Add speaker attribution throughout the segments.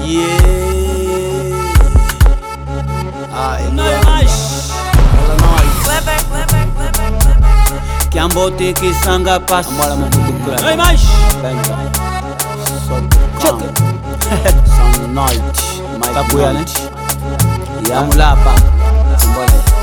Speaker 1: Ai,
Speaker 2: Não é mais.
Speaker 1: ela não é.
Speaker 2: Que ambote que sanga passa.
Speaker 1: Amora muito do clube.
Speaker 2: Não é mais.
Speaker 1: Benta. Só
Speaker 2: Checa.
Speaker 1: São noite.
Speaker 2: Tá buia, né?
Speaker 1: Vamos lá, pá. Bora.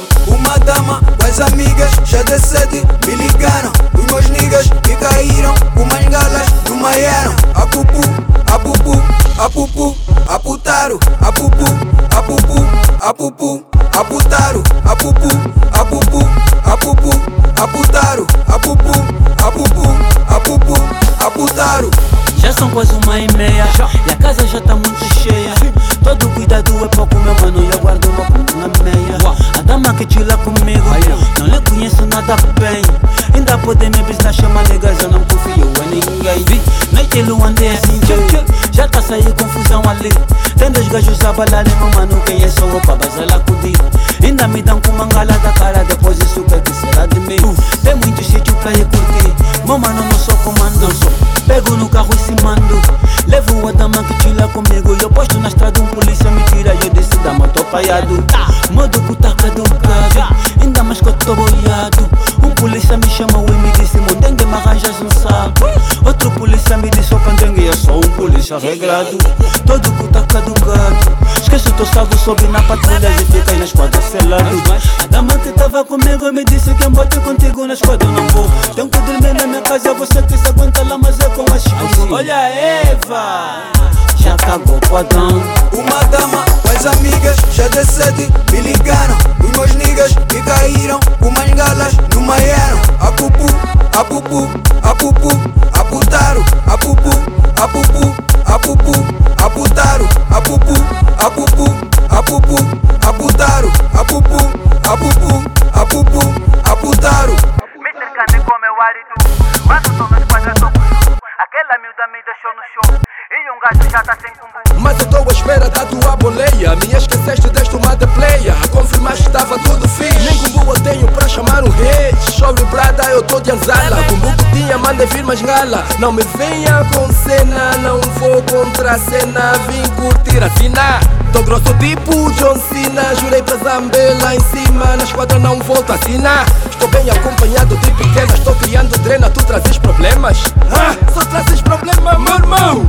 Speaker 3: Uma dama com as amigas, cheia de sede, me ligaram. Os meus niggas que caíram, umas galas do Maiano. A pupu, a pupu, a pupu, a putaro, a pupu, a pupu, a pupu, a putaro, a pupu, a pupu, a pupu, a putaro, a pupu, a pupu, a pupu, a putaro.
Speaker 2: Já são quase 1h30 e a casa já tá muito cheia. Todo cuidado é pouco, meu mano, e eu guardo uma puta na meia. A dama que chila comigo, não lhe conheço nada bem. Ainda pode me visitar, chama negas, eu não confio em ninguém. Noite luandê assim, já tá saindo confusão ali. Tem dois gajos a balar, meu mano, quem é só eu pra bazar cudir. Ainda me dão com mangala da cara, depois isso que será de mim. Tem muito sítio pra ir curtir, meu mano, não sou comando. Pego no carro e se mando, levo a dama que chila comigo. E eu posto na estrada, polícia me tira e eu disse, dama, tô paiado. Modo putaca do caso, ainda mais que eu tô boiado. Polícia me chamou e me disse, mondengue, me arranjas um saco. Outro polícia me disse, ô candengue, eu sou um polícia regrado. Todo putaca do gado, esquece o teu salvo, sobe na patrulha e fica na esquadra selado. A dama que tava comigo me disse que embate contigo na esquadra eu não vou. Tenho que dormir na minha casa, você que se aguenta lá, mas é com a chico. Olha a Eva, já cagou o Adão.
Speaker 3: Uma dama com as amigas, cheia de sede, me ligaram. Os meus niggas que caíram, umas galas do Maiano. A pupu, a pupu, a pupu, a putaro, a pupu, a pupu, a pupu, a putaro, a pupu, a pupu, a pupu, a putaro, a pupu, a pupu, a pupu, a putaro.
Speaker 4: Me cercando com meu marido, quando tô nos quadros tô bucho. Aquela miúda me deixou no show e um gajo já tá sem cumbu.
Speaker 5: Mas eu tô à espera da tua boleia. Me esqueceste deste uma de playa. Confirmaste que estava tudo fixe. Nem cumbu eu tenho pra chamar um hit. Sobre brada eu tô de anzala. Cumbu que tinha, mandei vir mais gala. Não me venha com cena, não vou contra a cena. Vim curtir a cena. Tô grosso tipo John Cena. Jurei pra Zambé lá em cima. Na esquadra não volto a assinar. Estou bem acompanhado de pequenas. Estou criando drena, tu trazes problemas. Só trazes problema, meu irmão.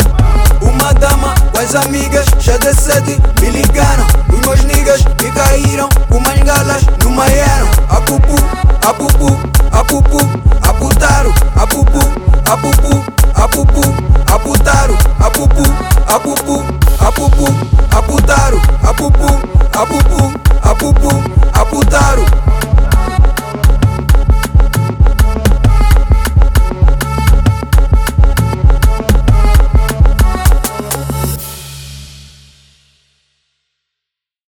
Speaker 3: Uma dama com as amigas, cheia de sede, me ligaram. Os meus niggas que caíram, umas galas do Maiano. A pupu, a pupu,